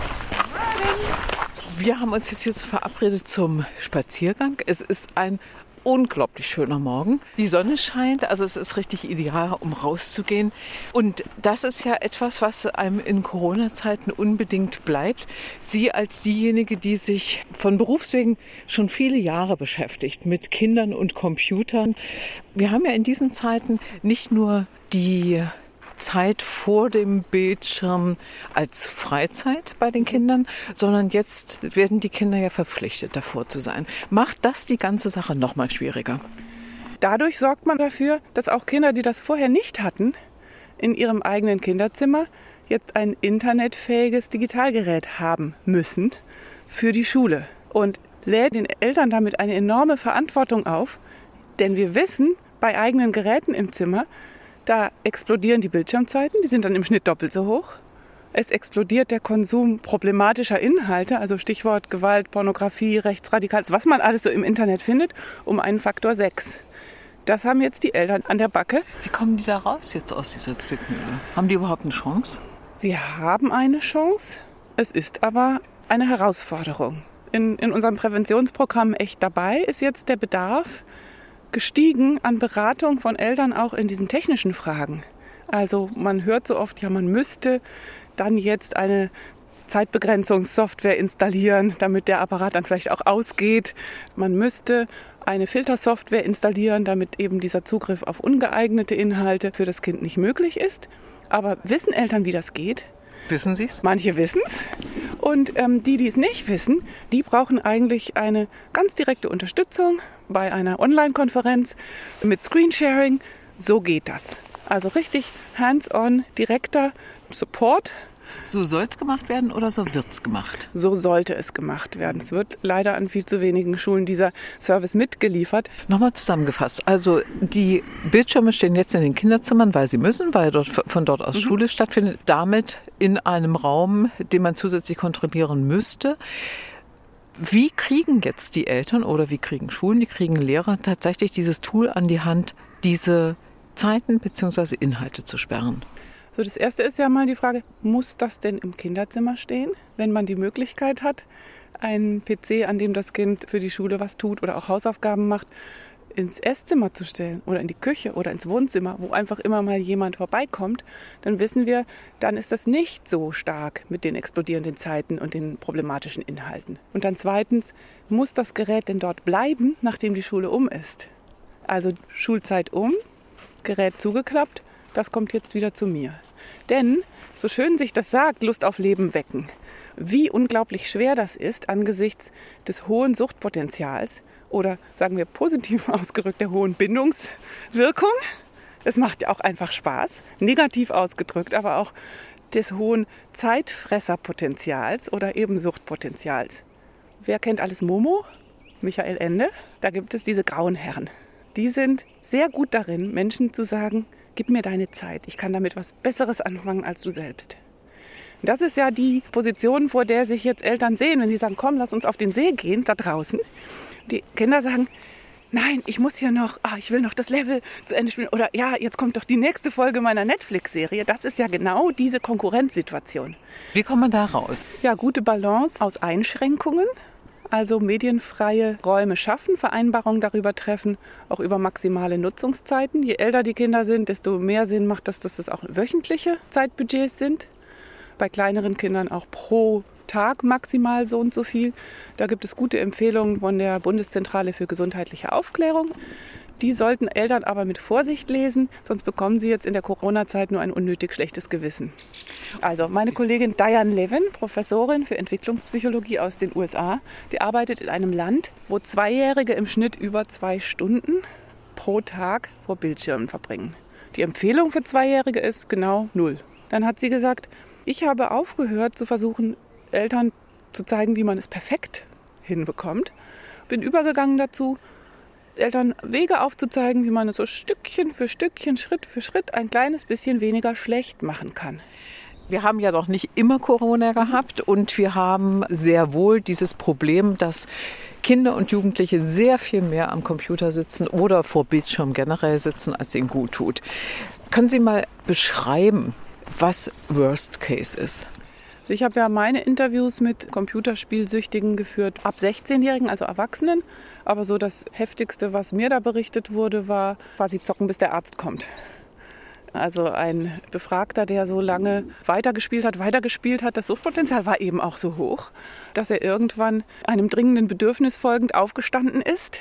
Wir haben uns jetzt hier verabredet zum Spaziergang. Es ist ein unglaublich schöner Morgen. Die Sonne scheint, also es ist richtig ideal, um rauszugehen. Und das ist ja etwas, was einem in Corona-Zeiten unbedingt bleibt. Sie als diejenige, die sich von Berufswegen schon viele Jahre beschäftigt mit Kindern und Computern. Wir haben ja in diesen Zeiten nicht nur die Zeit vor dem Bildschirm als Freizeit bei den Kindern, sondern jetzt werden die Kinder ja verpflichtet, davor zu sein. Macht das die ganze Sache noch mal schwieriger? Dadurch sorgt man dafür, dass auch Kinder, die das vorher nicht hatten, in ihrem eigenen Kinderzimmer jetzt ein internetfähiges Digitalgerät haben müssen für die Schule. Und lädt den Eltern damit eine enorme Verantwortung auf, denn wir wissen, bei eigenen Geräten im Zimmer, da explodieren die Bildschirmzeiten, die sind dann im Schnitt doppelt so hoch. Es explodiert der Konsum problematischer Inhalte, also Stichwort Gewalt, Pornografie, Rechtsradikales, was man alles so im Internet findet, um einen Faktor 6. Das haben jetzt die Eltern an der Backe. Wie kommen die da raus jetzt aus dieser Zwickmühle? Haben die überhaupt eine Chance? Sie haben eine Chance, es ist aber eine Herausforderung. In unserem Präventionsprogramm Echt dabei ist jetzt der Bedarf gestiegen an Beratung von Eltern auch in diesen technischen Fragen. Also man hört so oft, ja, man müsste dann jetzt eine Zeitbegrenzungssoftware installieren, damit der Apparat dann vielleicht auch ausgeht. Man müsste eine Filtersoftware installieren, damit eben dieser Zugriff auf ungeeignete Inhalte für das Kind nicht möglich ist. Aber wissen Eltern, wie das geht? Wissen Sie es? Manche wissen es. Und die es nicht wissen, die brauchen eigentlich eine ganz direkte Unterstützung bei einer Online-Konferenz mit Screensharing. So geht das. Also richtig hands-on, direkter Support. So soll es gemacht werden oder so wird es gemacht? So sollte es gemacht werden. Es wird leider an viel zu wenigen Schulen dieser Service mitgeliefert. Nochmal zusammengefasst. Also die Bildschirme stehen jetzt in den Kinderzimmern, weil sie müssen, weil von dort aus Schule stattfindet. Damit in einem Raum, den man zusätzlich kontrollieren müsste. Wie kriegen jetzt die Eltern oder wie kriegen Schulen, die kriegen Lehrer tatsächlich dieses Tool an die Hand, diese Zeiten bzw. Inhalte zu sperren? So, das erste ist ja mal die Frage, muss das denn im Kinderzimmer stehen, wenn man die Möglichkeit hat, einen PC, an dem das Kind für die Schule was tut oder auch Hausaufgaben macht, ins Esszimmer zu stellen oder in die Küche oder ins Wohnzimmer, wo einfach immer mal jemand vorbeikommt, dann wissen wir, dann ist das nicht so stark mit den explodierenden Zeiten und den problematischen Inhalten. Und dann zweitens, muss das Gerät denn dort bleiben, nachdem die Schule um ist? Also Schulzeit um, Gerät zugeklappt, das kommt jetzt wieder zu mir. Denn, so schön sich das sagt, Lust auf Leben wecken. Wie unglaublich schwer das ist angesichts des hohen Suchtpotenzials oder, sagen wir positiv ausgedrückt, der hohen Bindungswirkung. Es macht ja auch einfach Spaß, negativ ausgedrückt, aber auch des hohen Zeitfresserpotenzials oder eben Suchtpotenzials. Wer kennt alles Momo? Michael Ende. Da gibt es diese grauen Herren. Die sind sehr gut darin, Menschen zu sagen, gib mir deine Zeit. Ich kann damit was Besseres anfangen als du selbst. Das ist ja die Position, vor der sich jetzt Eltern sehen, wenn sie sagen, komm, lass uns auf den See gehen, da draußen. Die Kinder sagen, nein, ich muss hier noch, ich will noch das Level zu Ende spielen. Oder ja, jetzt kommt doch die nächste Folge meiner Netflix-Serie. Das ist ja genau diese Konkurrenzsituation. Wie kommt man da raus? Ja, gute Balance aus Einschränkungen. Also medienfreie Räume schaffen, Vereinbarungen darüber treffen, auch über maximale Nutzungszeiten. Je älter die Kinder sind, desto mehr Sinn macht das, dass das auch wöchentliche Zeitbudgets sind. Bei kleineren Kindern auch pro Tag maximal so und so viel. Da gibt es gute Empfehlungen von der Bundeszentrale für gesundheitliche Aufklärung. Die sollten Eltern aber mit Vorsicht lesen, sonst bekommen sie jetzt in der Corona-Zeit nur ein unnötig schlechtes Gewissen. Also meine Kollegin Diane Levin, Professorin für Entwicklungspsychologie aus den USA, die arbeitet in einem Land, wo Zweijährige im Schnitt über 2 Stunden pro Tag vor Bildschirmen verbringen. Die Empfehlung für Zweijährige ist genau 0. Dann hat sie gesagt, ich habe aufgehört zu versuchen, Eltern zu zeigen, wie man es perfekt hinbekommt. Bin übergegangen dazu, Eltern Wege aufzuzeigen, wie man es so Stückchen für Stückchen, Schritt für Schritt ein kleines bisschen weniger schlecht machen kann. Wir haben ja noch nicht immer Corona gehabt und wir haben sehr wohl dieses Problem, dass Kinder und Jugendliche sehr viel mehr am Computer sitzen oder vor Bildschirm generell sitzen, als ihnen gut tut. Können Sie mal beschreiben, was Worst Case ist? Ich habe ja meine Interviews mit Computerspielsüchtigen geführt, ab 16-Jährigen, also Erwachsenen. Aber so das Heftigste, was mir da berichtet wurde, war quasi zocken, bis der Arzt kommt. Also ein Befragter, der so lange weitergespielt hat, das Suchtpotenzial war eben auch so hoch, dass er irgendwann einem dringenden Bedürfnis folgend aufgestanden ist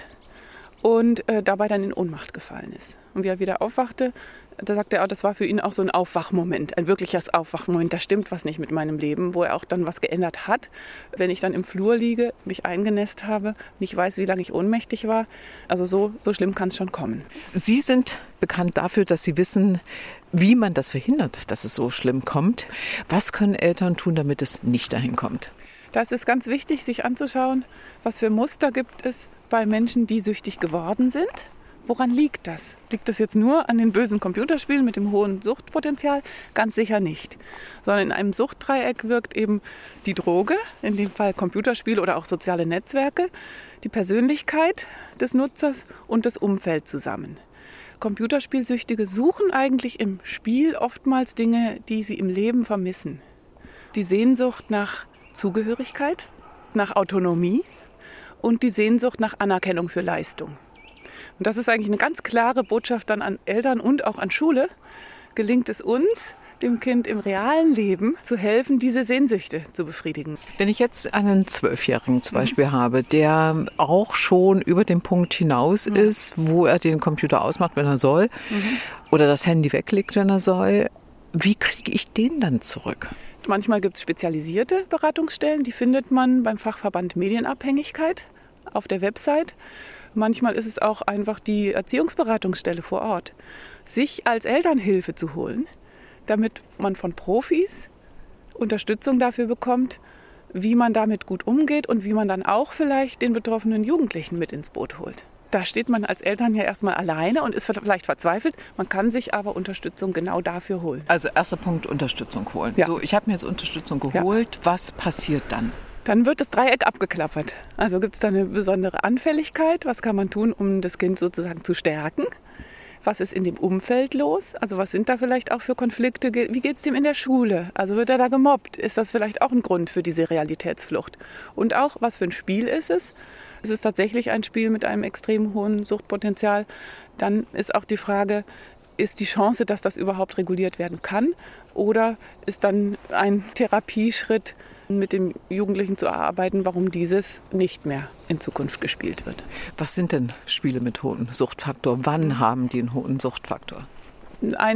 und dabei dann in Ohnmacht gefallen ist. Und wie er wieder aufwachte, da sagte er, das war für ihn auch so ein Aufwachmoment, ein wirkliches Aufwachmoment. Da stimmt was nicht mit meinem Leben, wo er auch dann was geändert hat. Wenn ich dann im Flur liege, mich eingenässt habe, nicht weiß, wie lange ich ohnmächtig war. Also so schlimm kann es schon kommen. Sie sind bekannt dafür, dass Sie wissen, wie man das verhindert, dass es so schlimm kommt. Was können Eltern tun, damit es nicht dahin kommt? Das ist ganz wichtig, sich anzuschauen, was für Muster gibt es bei Menschen, die süchtig geworden sind. Woran liegt das? Liegt das jetzt nur an den bösen Computerspielen mit dem hohen Suchtpotenzial? Ganz sicher nicht. Sondern in einem Suchtdreieck wirkt eben die Droge, in dem Fall Computerspiele oder auch soziale Netzwerke, die Persönlichkeit des Nutzers und das Umfeld zusammen. Computerspielsüchtige suchen eigentlich im Spiel oftmals Dinge, die sie im Leben vermissen. Die Sehnsucht nach Zugehörigkeit, nach Autonomie und die Sehnsucht nach Anerkennung für Leistung. Und das ist eigentlich eine ganz klare Botschaft dann an Eltern und auch an Schule. Gelingt es uns, dem Kind im realen Leben zu helfen, diese Sehnsüchte zu befriedigen. Wenn ich jetzt einen 12-Jährigen zum Beispiel habe, der auch schon über den Punkt hinaus ist, wo er den Computer ausmacht, wenn er soll, oder das Handy weglegt, wenn er soll, wie kriege ich den dann zurück? Manchmal gibt es spezialisierte Beratungsstellen, die findet man beim Fachverband Medienabhängigkeit auf der Website. Manchmal ist es auch einfach die Erziehungsberatungsstelle vor Ort, sich als Elternhilfe zu holen, damit man von Profis Unterstützung dafür bekommt, wie man damit gut umgeht und wie man dann auch vielleicht den betroffenen Jugendlichen mit ins Boot holt. Da steht man als Eltern ja erstmal alleine und ist vielleicht verzweifelt. Man kann sich aber Unterstützung genau dafür holen. Also erster Punkt, Unterstützung holen. Ja. So, ich habe mir jetzt Unterstützung geholt. Ja. Was passiert dann? Dann wird das Dreieck abgeklappert. Also gibt es da eine besondere Anfälligkeit? Was kann man tun, um das Kind sozusagen zu stärken? Was ist in dem Umfeld los? Also was sind da vielleicht auch für Konflikte? Wie geht es dem in der Schule? Also wird er da gemobbt? Ist das vielleicht auch ein Grund für diese Realitätsflucht? Und auch, was für ein Spiel ist es? Ist es tatsächlich ein Spiel mit einem extrem hohen Suchtpotenzial? Dann ist auch die Frage, ist die Chance, dass das überhaupt reguliert werden kann? Oder ist dann ein Therapieschritt, mit dem Jugendlichen zu erarbeiten, warum dieses nicht mehr in Zukunft gespielt wird. Was sind denn Spiele mit hohem Suchtfaktor? Wann haben die einen hohen Suchtfaktor? Ein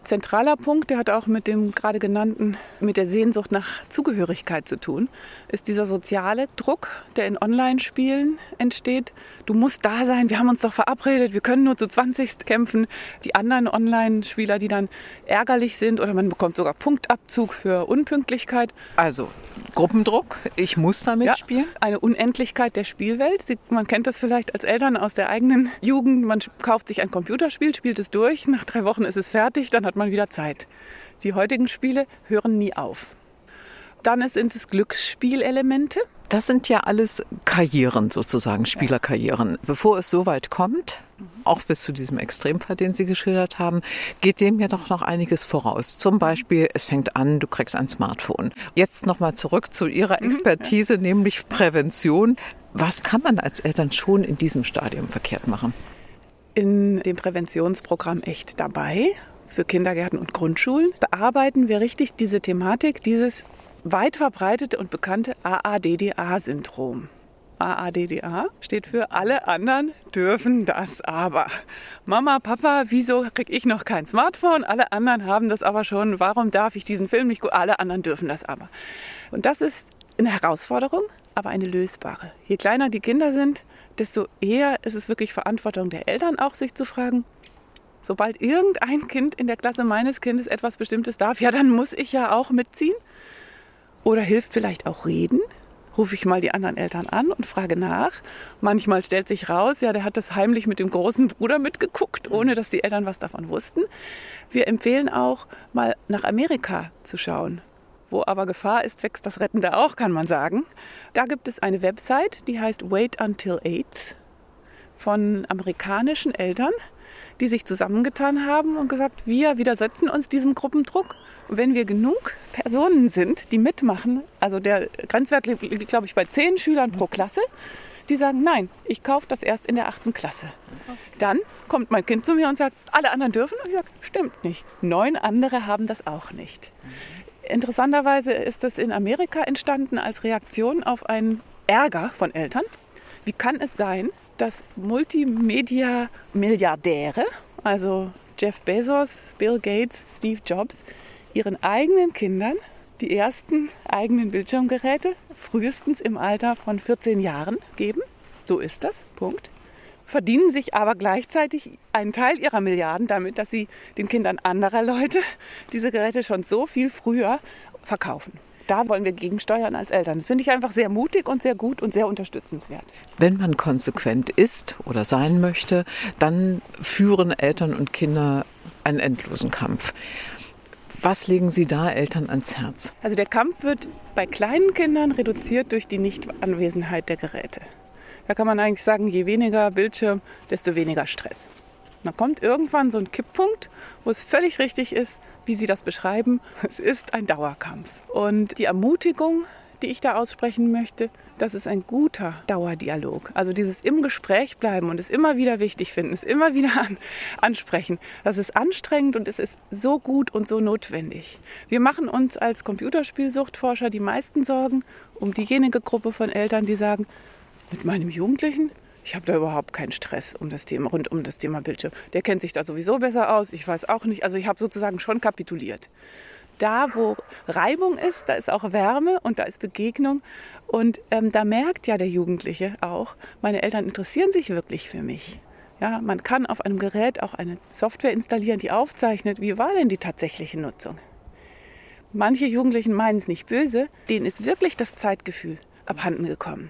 zentraler Punkt, der hat auch mit dem gerade genannten, mit der Sehnsucht nach Zugehörigkeit zu tun, ist dieser soziale Druck, der in Online-Spielen entsteht. Du musst da sein, wir haben uns doch verabredet, wir können nur zu 20 kämpfen. Die anderen Online-Spieler, die dann ärgerlich sind oder man bekommt sogar Punktabzug für Unpünktlichkeit. Also Gruppendruck, ich muss da mitspielen. Ja, eine Unendlichkeit der Spielwelt. Man kennt das vielleicht als Eltern aus der eigenen Jugend. Man kauft sich ein Computerspiel, spielt es durch, nach 3 Wochen ist es fertig, dann hat man wieder Zeit. Die heutigen Spiele hören nie auf. Dann sind es Glücksspielelemente. Das sind ja alles Karrieren sozusagen, Spielerkarrieren. Bevor es so weit kommt, auch bis zu diesem Extremfall, den Sie geschildert haben, geht dem ja doch noch einiges voraus. Zum Beispiel, es fängt an, du kriegst ein Smartphone. Jetzt nochmal zurück zu Ihrer Expertise, nämlich Prävention. Was kann man als Eltern schon in diesem Stadium verkehrt machen? In dem Präventionsprogramm Echt dabei für Kindergärten und Grundschulen bearbeiten wir richtig diese Thematik, dieses weit verbreitete und bekannte AADDA-Syndrom. AADDA steht für alle anderen dürfen das aber. Mama, Papa, wieso kriege ich noch kein Smartphone? Alle anderen haben das aber schon. Warum darf ich diesen Film nicht gucken? Alle anderen dürfen das aber. Und das ist eine Herausforderung, aber eine lösbare. Je kleiner die Kinder sind, desto eher ist es wirklich Verantwortung der Eltern auch, sich zu fragen, sobald irgendein Kind in der Klasse meines Kindes etwas Bestimmtes darf, ja, dann muss ich ja auch mitziehen. Oder hilft vielleicht auch reden? Rufe ich mal die anderen Eltern an und frage nach. Manchmal stellt sich raus, ja, der hat das heimlich mit dem großen Bruder mitgeguckt, ohne dass die Eltern was davon wussten. Wir empfehlen auch, mal nach Amerika zu schauen. Wo aber Gefahr ist, wächst das Rettende auch, kann man sagen. Da gibt es eine Website, die heißt Wait Until 8th von amerikanischen Eltern, die sich zusammengetan haben und gesagt, wir widersetzen uns diesem Gruppendruck. Und wenn wir genug Personen sind, die mitmachen, also der Grenzwert liegt, glaube ich, bei 10 Schülern pro Klasse, die sagen, nein, ich kaufe das erst in der 8. Klasse. Dann kommt mein Kind zu mir und sagt, alle anderen dürfen. Und ich sage, stimmt nicht. 9 andere haben das auch nicht. Interessanterweise ist das in Amerika entstanden als Reaktion auf einen Ärger von Eltern. Wie kann es sein, dass Multimedia-Milliardäre, also Jeff Bezos, Bill Gates, Steve Jobs, ihren eigenen Kindern die ersten eigenen Bildschirmgeräte frühestens im Alter von 14 Jahren geben? So ist das, Punkt. Verdienen sich aber gleichzeitig einen Teil ihrer Milliarden damit, dass sie den Kindern anderer Leute diese Geräte schon so viel früher verkaufen. Da wollen wir gegensteuern als Eltern. Das finde ich einfach sehr mutig und sehr gut und sehr unterstützenswert. Wenn man konsequent ist oder sein möchte, dann führen Eltern und Kinder einen endlosen Kampf. Was legen Sie da Eltern ans Herz? Also der Kampf wird bei kleinen Kindern reduziert durch die Nichtanwesenheit der Geräte. Da kann man eigentlich sagen, je weniger Bildschirm, desto weniger Stress. Dann kommt irgendwann so ein Kipppunkt, wo es völlig richtig ist, wie Sie das beschreiben. Es ist ein Dauerkampf. Und die Ermutigung, die ich da aussprechen möchte, das ist ein guter Dauerdialog. Also dieses im Gespräch bleiben und es immer wieder wichtig finden, es immer wieder ansprechen. Das ist anstrengend und es ist so gut und so notwendig. Wir machen uns als Computerspielsuchtforscher die meisten Sorgen um diejenige Gruppe von Eltern, die sagen, mit meinem Jugendlichen, ich habe da überhaupt keinen Stress rund um das Thema Bildschirm. Der kennt sich da sowieso besser aus, ich weiß auch nicht. Also ich habe sozusagen schon kapituliert. Da, wo Reibung ist, da ist auch Wärme und da ist Begegnung. Und da merkt ja der Jugendliche auch, meine Eltern interessieren sich wirklich für mich. Ja, man kann auf einem Gerät auch eine Software installieren, die aufzeichnet, wie war denn die tatsächliche Nutzung. Manche Jugendlichen meinen es nicht böse, denen ist wirklich das Zeitgefühl abhanden gekommen.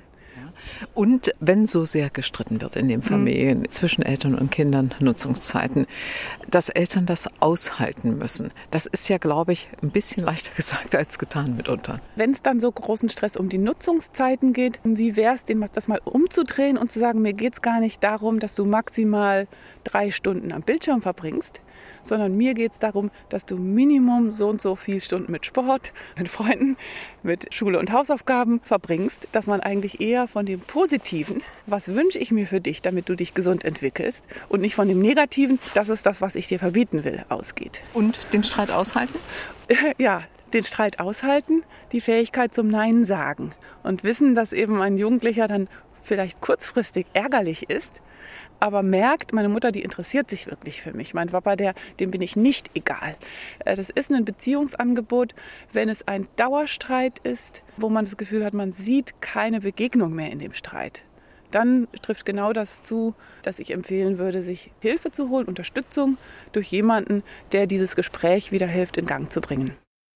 Und wenn so sehr gestritten wird in den Familien zwischen Eltern und Kindern, Nutzungszeiten, dass Eltern das aushalten müssen, das ist ja, glaube ich, ein bisschen leichter gesagt als getan mitunter. Wenn es dann so großen Stress um die Nutzungszeiten geht, wie wäre es, das mal umzudrehen und zu sagen, mir geht es gar nicht darum, dass du maximal 3 Stunden am Bildschirm verbringst, sondern mir geht es darum, dass du Minimum so und so viele Stunden mit Sport, mit Freunden, mit Schule und Hausaufgaben verbringst, dass man eigentlich eher von dem Positiven, was wünsche ich mir für dich, damit du dich gesund entwickelst, und nicht von dem Negativen, das ist das, was ich dir verbieten will, ausgeht. Und den Streit aushalten? Ja, den Streit aushalten, die Fähigkeit zum Nein sagen und wissen, dass eben ein Jugendlicher dann vielleicht kurzfristig ärgerlich ist, aber merkt, meine Mutter, die interessiert sich wirklich für mich. Mein Papa, dem bin ich nicht egal. Das ist ein Beziehungsangebot, wenn es ein Dauerstreit ist, wo man das Gefühl hat, man sieht keine Begegnung mehr in dem Streit. Dann trifft genau das zu, dass ich empfehlen würde, sich Hilfe zu holen, Unterstützung durch jemanden, der dieses Gespräch wieder hilft, in Gang zu bringen.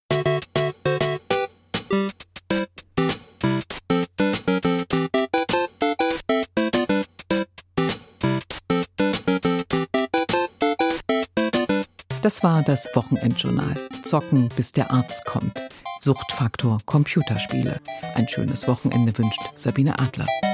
Das war das Wochenendjournal. Zocken, bis der Arzt kommt. Suchtfaktor Computerspiele. Ein schönes Wochenende wünscht Sabine Adler.